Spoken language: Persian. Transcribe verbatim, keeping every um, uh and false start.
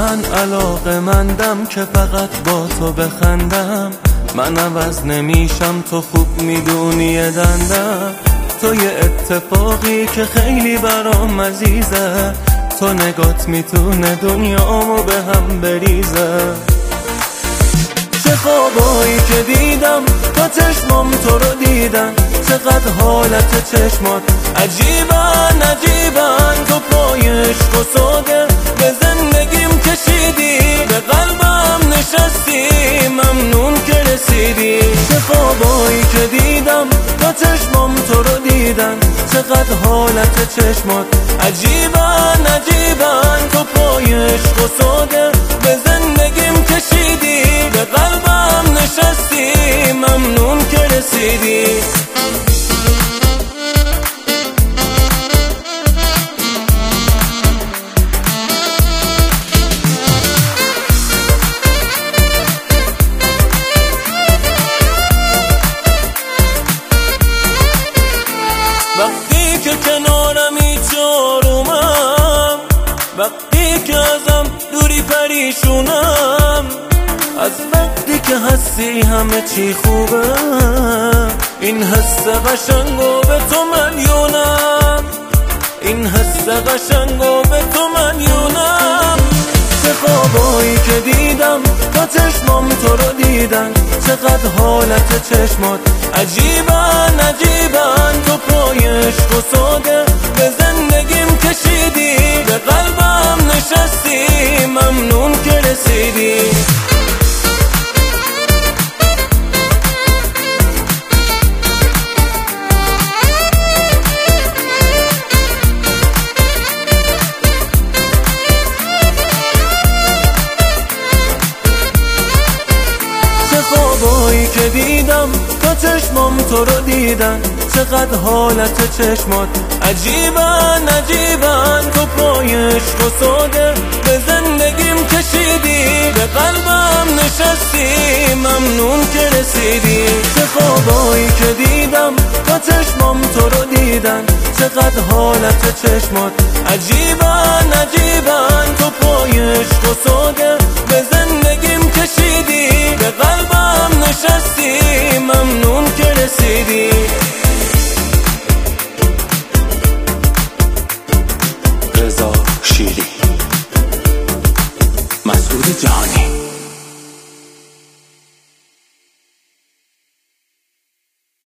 من علاقه‌مندم که فقط با تو بخندم. من عوض نمیشم، تو خوب میدونی دندم. تو یه اتفاقی که خیلی برام عزیزه، تو نگات میتونه دنیامو به هم بریزه. چه خوابایی که دیدم تا چشمام تو رو دیدن، چقدر حالت چشمات عجیبن عجیبن. تو پای عشق و ساده به زندگیم کشیدی، به قلبم نشستی، ممنون که رسیدی. چه خوابایی که دیدم تا چشمام تو رو دیدن، چقدر حالت چشمات عجیبن عجیبن. تو پای عشق و ساده به زندگیم کشیدی، به قلبم نشستی، ممنون که رسیدی. وقتی که کنارمی چارومم، وقتی که ازم دوری پریشونم، از وقتی که هستی همه چی خوبه. این حس قشنگو به تو مدیونم، این حس قشنگو به تو مدیونم. چه خوابایی که دیدم تا چشمام تو رو دیدن، چقدر حالت چشمات عجیبن عجیبن. تو پای عشق و ساده به زندگیم کشیدی، به قلبم نشستی، ممنون که رسیدی. خوابایی که دیدم تا چشمام تو رو دیدن، چقدر حالت چشمات عجیبن عجیبن. تو پای عشق و ساده به زندگیم کشیدی، به قلبم نشستی، ممنون که رسیدی. چه خوابایی که دیدم تا چشمام تو رو دیدن، چقدر حالت چشمات عجیبن عجیبن. تو پای عشق و ساده به زندگیم کشیدی، به قلبم نشستی، ممنون که رسیدی. رضا شیری، مسعود جهانی.